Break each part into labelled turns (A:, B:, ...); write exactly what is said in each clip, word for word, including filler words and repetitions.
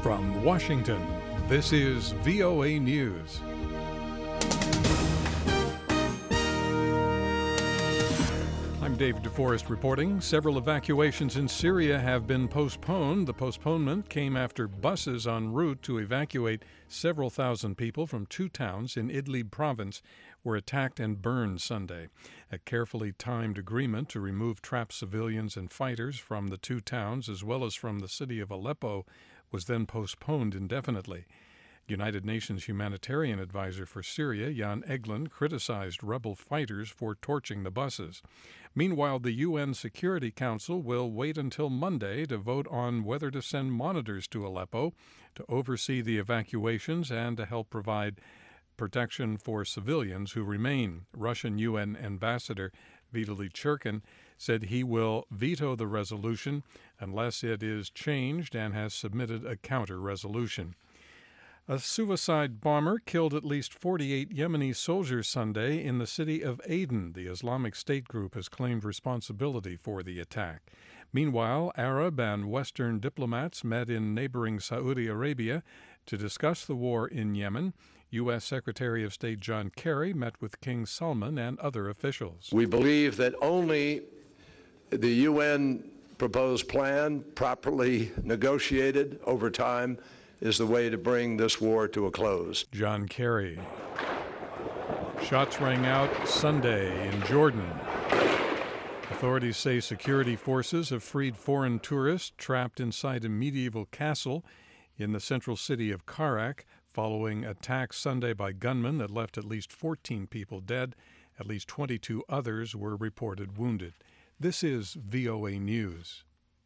A: From Washington, this is V O A News. I'm Dave DeForest reporting. Several evacuations in Syria have been postponed. The postponement came after buses en route to evacuate several thousand people from two towns in Idlib province were attacked and burned Sunday. A carefully timed agreement to remove trapped civilians and fighters from the two towns, as well as from the city of Aleppo, was then postponed indefinitely. United Nations humanitarian advisor for Syria, Jan Egeland, criticized rebel fighters for torching the buses. Meanwhile, the U N Security Council will wait until Monday to vote on whether to send monitors to Aleppo to oversee the evacuations and to help provide protection for civilians who remain. Russian U N Ambassador Vitaly Churkin said he will veto the resolution unless it is changed and has submitted a counter-resolution. A suicide bomber killed at least forty-eight Yemeni soldiers Sunday in the city of Aden. The Islamic State group has claimed responsibility for the attack. Meanwhile, Arab and Western diplomats met in neighboring Saudi Arabia to discuss the war in Yemen. U S Secretary of State John Kerry met with King Salman and other officials.
B: We believe that only the U N proposed plan, properly negotiated over time, is the way to bring this war to a close.
A: John Kerry. Shots rang out Sunday in Jordan. Authorities say security forces have freed foreign tourists trapped inside a medieval castle in the central city of Karak following attacks Sunday by gunmen that left at least fourteen people dead. At least twenty-two others were reported wounded. This is V O A News.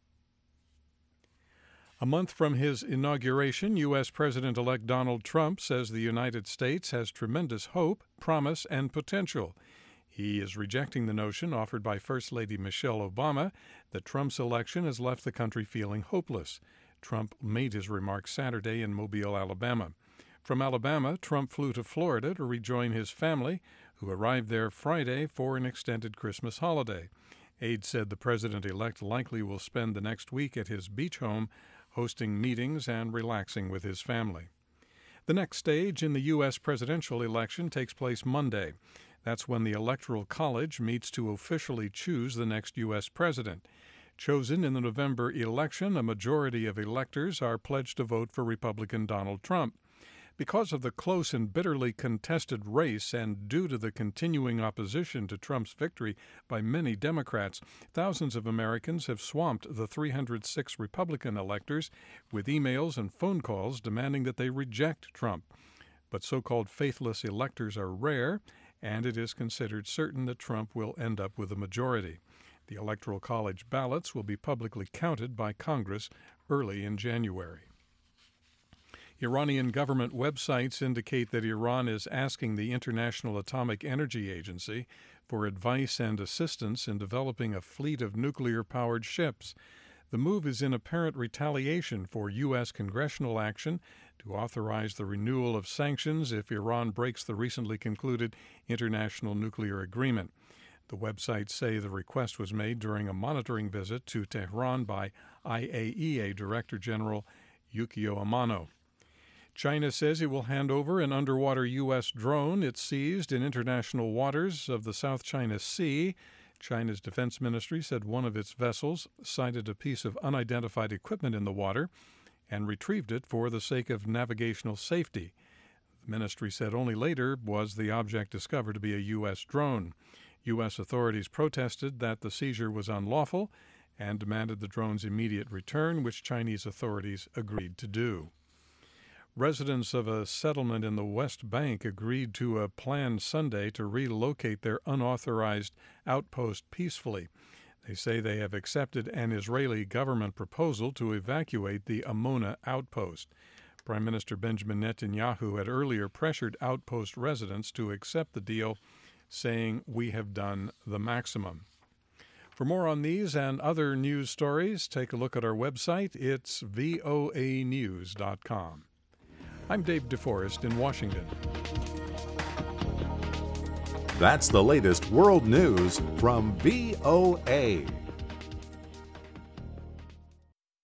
A: A month from his inauguration, U S President-elect Donald Trump says the United States has tremendous hope, promise, and potential. He is rejecting the notion offered by First Lady Michelle Obama that Trump's election has left the country feeling hopeless. Trump made his remarks Saturday in Mobile, Alabama. From Alabama, Trump flew to Florida to rejoin his family, who arrived there Friday for an extended Christmas holiday. Aides said the president-elect likely will spend the next week at his beach home, hosting meetings and relaxing with his family. The next stage in the U S presidential election takes place Monday. That's when the Electoral College meets to officially choose the next U S president. Chosen in the November election, a majority of electors are pledged to vote for Republican Donald Trump. Because of the close and bitterly contested race and due to the continuing opposition to Trump's victory by many Democrats, thousands of Americans have swamped the three hundred six Republican electors with emails and phone calls demanding that they reject Trump. But so-called faithless electors are rare, and it is considered certain that Trump will end up with a majority. The Electoral College ballots will be publicly counted by Congress early in January. Iranian government websites indicate that Iran is asking the International Atomic Energy Agency for advice and assistance in developing a fleet of nuclear-powered ships. The move is in apparent retaliation for U S congressional action to authorize the renewal of sanctions if Iran breaks the recently concluded international nuclear agreement. The websites say the request was made during a monitoring visit to Tehran by I A E A Director General Yukio Amano. China says it will hand over an underwater U S drone it seized in international waters of the South China Sea. China's defense ministry said one of its vessels sighted a piece of unidentified equipment in the water and retrieved it for the sake of navigational safety. The ministry said only later was the object discovered to be a U S drone. U S authorities protested that the seizure was unlawful and demanded the drone's immediate return, which Chinese authorities agreed to do. Residents of a settlement in the West Bank agreed to a plan Sunday to relocate their unauthorized outpost peacefully. They say they have accepted an Israeli government proposal to evacuate the Amona outpost. Prime Minister Benjamin Netanyahu had earlier pressured outpost residents to accept the deal, saying, "We have done the maximum." For more on these and other news stories, take a look at our website. It's V O A news dot com. I'm Dave DeForest in Washington.
C: That's the latest world news from V O A.